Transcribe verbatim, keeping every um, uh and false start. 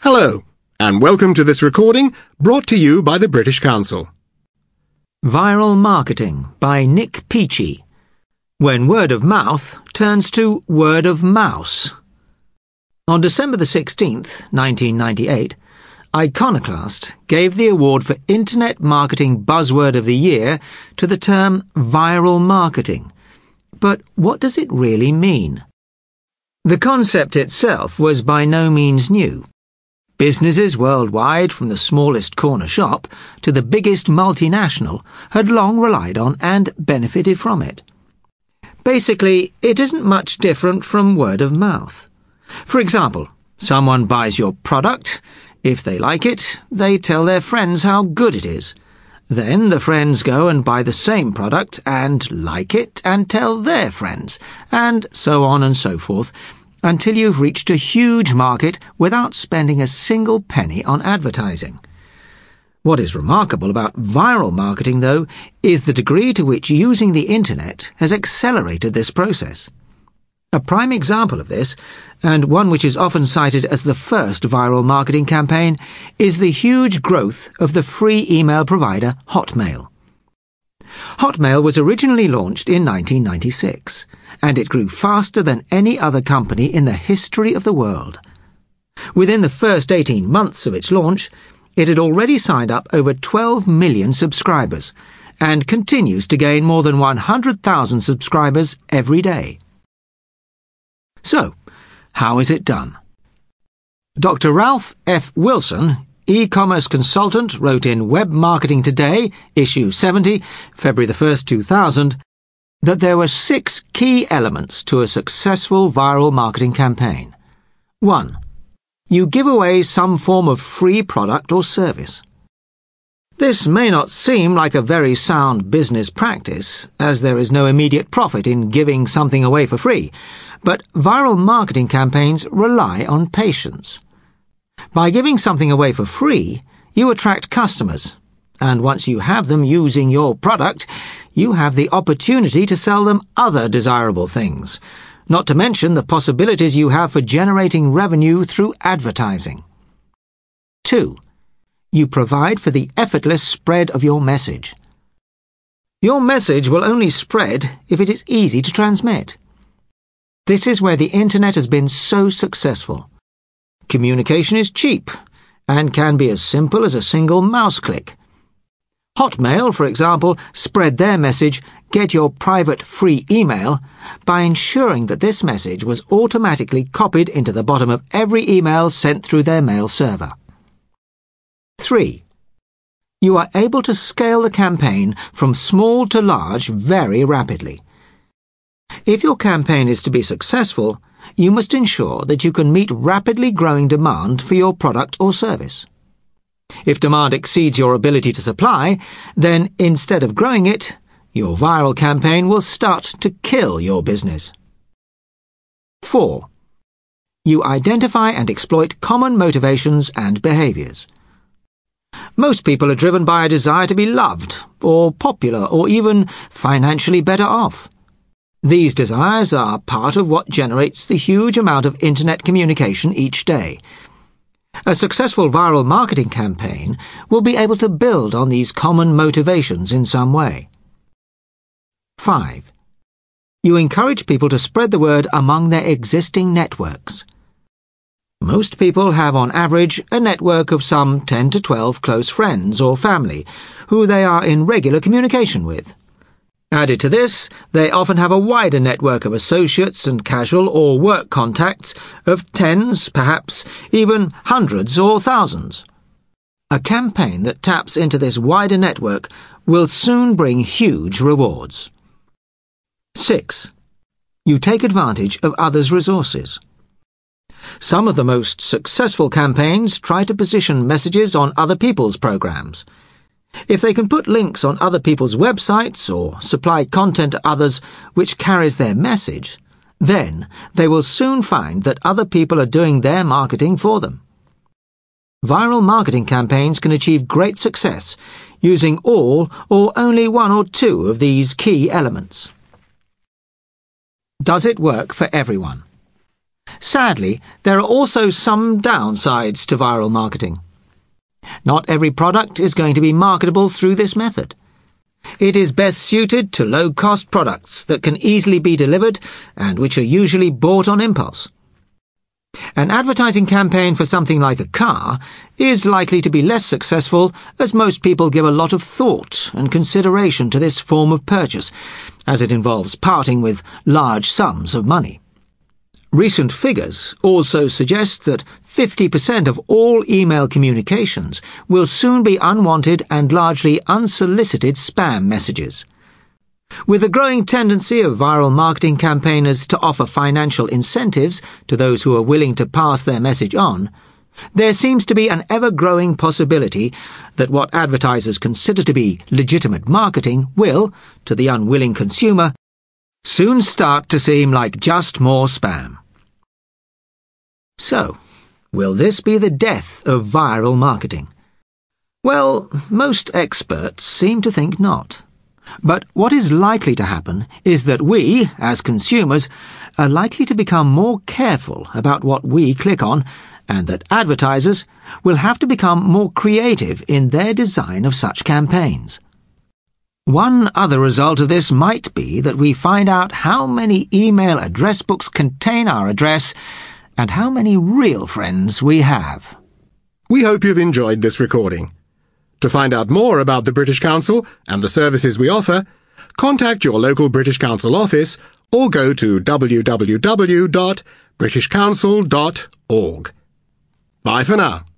Hello, and welcome to this recording brought to you by the British Council. Viral Marketing by Nick Peachy. When word of mouth turns to word of mouse. On December the sixteenth, nineteen ninety-eight, Iconoclast gave the award for Internet Marketing Buzzword of the Year to the term viral marketing. But what does it really mean? The concept itself was by no means new. Businesses worldwide, from the smallest corner shop to the biggest multinational, had long relied on and benefited from it. Basically, it isn't much different from word of mouth. For example, someone buys your product. If they like it, they tell their friends how good it is. Then the friends go and buy the same product and like it and tell their friends, and so on and so forth, until you've reached a huge market without spending a single penny on advertising. What is remarkable about viral marketing, though, is the degree to which using the internet has accelerated this process. A prime example of this, and one which is often cited as the first viral marketing campaign, is the huge growth of the free email provider Hotmail. Hotmail was originally launched in nineteen ninety-six, and it grew faster than any other company in the history of the world. Within the first eighteen months of its launch, it had already signed up over twelve million subscribers, and continues to gain more than one hundred thousand subscribers every day. So, how is it done? Doctor Ralph F. Wilson, e-commerce consultant, wrote in Web Marketing Today, issue seventy, February the first, two thousand, that there were six key elements to a successful viral marketing campaign. One. You give away some form of free product or service. This may not seem like a very sound business practice, as there is no immediate profit in giving something away for free, but viral marketing campaigns rely on patience. By giving something away for free, you attract customers, and once you have them using your product, you have the opportunity to sell them other desirable things, not to mention the possibilities you have for generating revenue through advertising. Two. You provide for the effortless spread of your message. Your message will only spread if it is easy to transmit. This is where the internet has been so successful. Communication is cheap and can be as simple as a single mouse click. Hotmail, for example, spread their message, "Get your private free email," by ensuring that this message was automatically copied into the bottom of every email sent through their mail server. Three. You are able to scale the campaign from small to large very rapidly. If your campaign is to be successful, you must ensure that you can meet rapidly growing demand for your product or service. If demand exceeds your ability to supply, then instead of growing it, your viral campaign will start to kill your business. Four. You identify and exploit common motivations and behaviors. Most people are driven by a desire to be loved, or popular, or even financially better off. These desires are part of what generates the huge amount of internet communication each day. A successful viral marketing campaign will be able to build on these common motivations in some way. Five. You encourage people to spread the word among their existing networks. Most people have on average a network of some ten to twelve close friends or family who they are in regular communication with. Added to this, they often have a wider network of associates and casual or work contacts of tens, perhaps even hundreds or thousands. A campaign that taps into this wider network will soon bring huge rewards. Six. You take advantage of others' resources. Some of the most successful campaigns try to position messages on other people's programs. If they can put links on other people's websites or supply content to others which carries their message, then they will soon find that other people are doing their marketing for them. Viral marketing campaigns can achieve great success using all or only one or two of these key elements. Does it work for everyone? Sadly, there are also some downsides to viral marketing. Not every product is going to be marketable through this method. It is best suited to low-cost products that can easily be delivered and which are usually bought on impulse. An advertising campaign for something like a car is likely to be less successful, as most people give a lot of thought and consideration to this form of purchase, as it involves parting with large sums of money. Recent figures also suggest that fifty percent of all email communications will soon be unwanted and largely unsolicited spam messages. With a growing tendency of viral marketing campaigners to offer financial incentives to those who are willing to pass their message on, there seems to be an ever-growing possibility that what advertisers consider to be legitimate marketing will, to the unwilling consumer, soon start to seem like just more spam. So, will this be the death of viral marketing? Well, most experts seem to think not. But what is likely to happen is that we, as consumers, are likely to become more careful about what we click on, and that advertisers will have to become more creative in their design of such campaigns. One other result of this might be that we find out how many email address books contain our address and how many real friends we have. We hope you've enjoyed this recording. To find out more about the British Council and the services we offer, contact your local British Council office or go to w w w dot british council dot org. Bye for now.